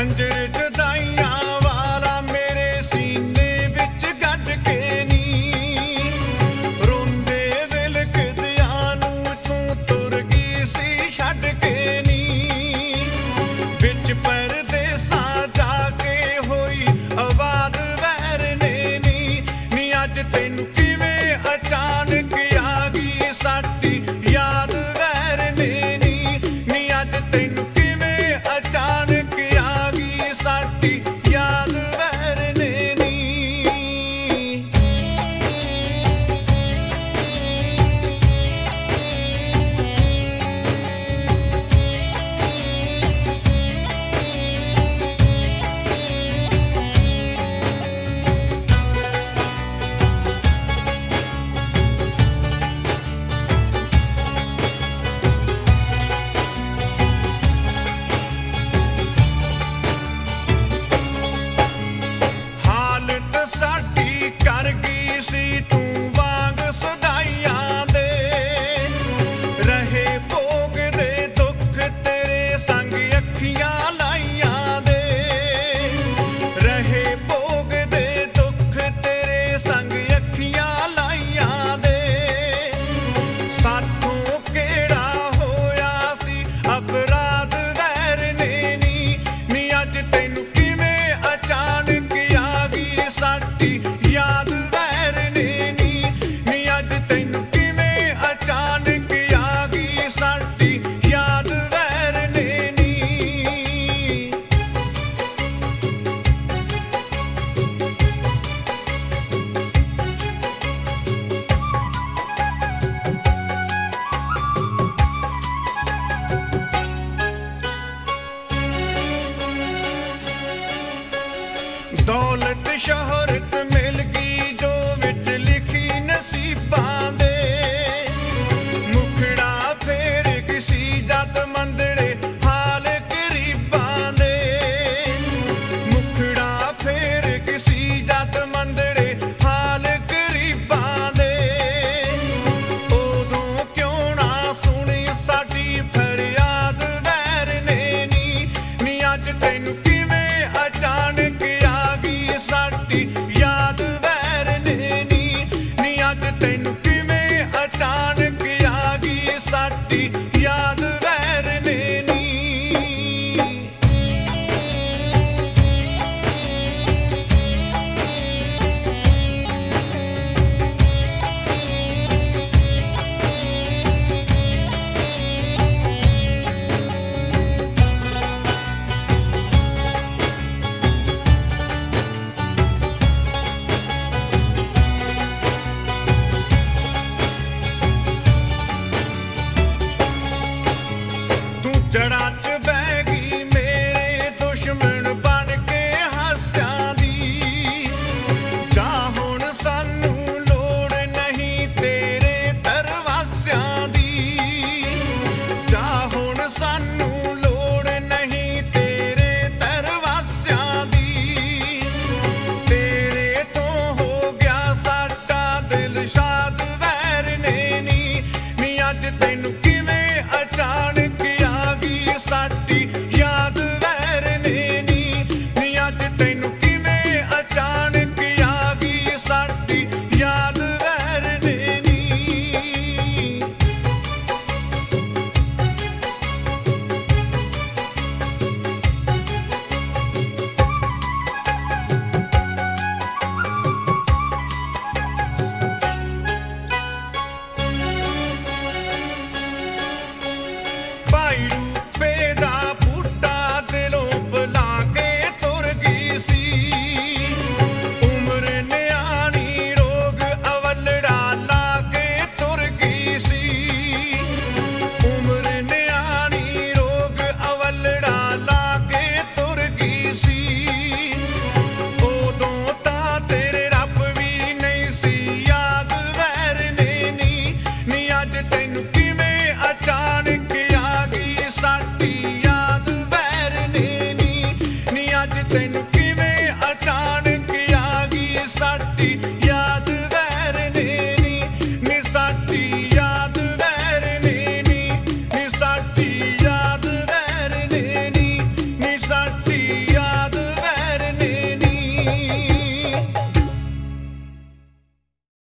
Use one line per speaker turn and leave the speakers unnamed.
ਖੰਜਰ ਜੁਦਾਈਆਂ ਵਾਲਾ ਮੇਰੇ ਸੀਨੇ ਵਿੱਚ ਗੱਡ ਕੇ ਨੀ ਰੋਂਦੇ ਵਿਲਕਦਿਆਂ ਨੂੰ ਤੂੰ ਤੁਰ ਗਈ ਸੀ ਛੱਡ ਕੇ ਨੀ ਵਿੱਚ ਪਰਦੇਸਾਂ ਜਾ ਕੇ ਹੋਈ ਆਬਾਦ ਵੈਰ ਨੇ ਨੀ ਅੱਜ ਤੈਨੂੰ ਕਿਵੇਂ ਅਚਾਨਕ ਆ ਗਈ ਸਾਡੀ ਯਾਦ ਵੈਰ ਨੇ ਨੀ ਅੱਜ ਤੈਨੂੰ ਕਿਵੇਂ ਅਚਾਨਕ ਆ ਗਈ ਸਾਡੀ ਯਾਦ ਵੈਰ ਨੇ ਨੀ ਹਾਲਤ ਸਾਡੀ ਕਰ ਗਈ ਸੀ ਤੂੰ ਵਾਂਗ ਸਦਾਈਆਂ ਦੇ ਰਹੇ ਭੋਗਦੇ ਦੁੱਖ ਤੇਰੇ ਸੰਗ ਅੱਖੀਆਂ ਲਾਈਆਂ ਦੇ ਰਹੇ ਭੋਗਦੇ ਦੁੱਖ ਤੇਰੇ ਸੰਗ ਅੱਖੀਆਂ ਲਾਈਆਂ ਦੇ ਸਾਥੋਂ ਕਿਹੜਾ ਹੋਇਆ ਸੀ ਅਪਰਾਧ ਵੈਰ ਨੇ ਨੀ ਅੱਜ ਤੈਨੂੰ ਕਿਵੇਂ ਅਚਾਨਕ ਆ ਗਈ ਸਾਡੀ ਯਾਦ ਵੈਰ ਨੇ ਨੀ ਅੱਜ ਤੈਨੂੰ ਕਿਵੇਂ ਅਚਾਨਕ ਆ ਗਈ ਸਾਡੀ ਯਾਦ ਵੈਰ ਨੇ ਨੀ ਦੌਲਤ ਸ਼ੋਹਰਤ ਮਿਲ ਗਈ ਜੋ ਵਿੱਚ ਲਿਖੀ ਨਸੀਬਾਂ ਦੇ ਮੁਖੜਾ ਫੇਰ ਕਿਸੀ ਜਦ ਮੰਦੜੇ ਹਾਲ ਗਰੀਬਾਂ ਦੇ ਮੁਖੜਾ ਫੇਰ ਕਿਸੀ ਜਦ ਮੰਦੜੇ ਹਾਲ ਗਰੀਬਾਂ ਦੇ ਉਦੋਂ ਕਿਉਂ ਨਾ ਸੁਣੀ ਸਾਡੀ ਫਰਿਆਦ ਵੈਰ ਨੇ ਨੀ ਅੱਜ ਤੈਨੂੰ ਕਿਵੇਂ ਅਚਾਨਕ ਆ ਗਈ ਸਾਡੀ ਯਾਦ ਵੈਰ ਨੇ ਨੀ ਅੱਜ ਤੈਨੂੰ ਕਿਵੇਂ ਅਚਾਨਕ ਆ ਗਈ ਸਾਡੀ ਯਾਦ ਵੈਰ ਨੇ ਨੀ ਤੂੰ ਜੜ੍ਹਾਂ 'ਚ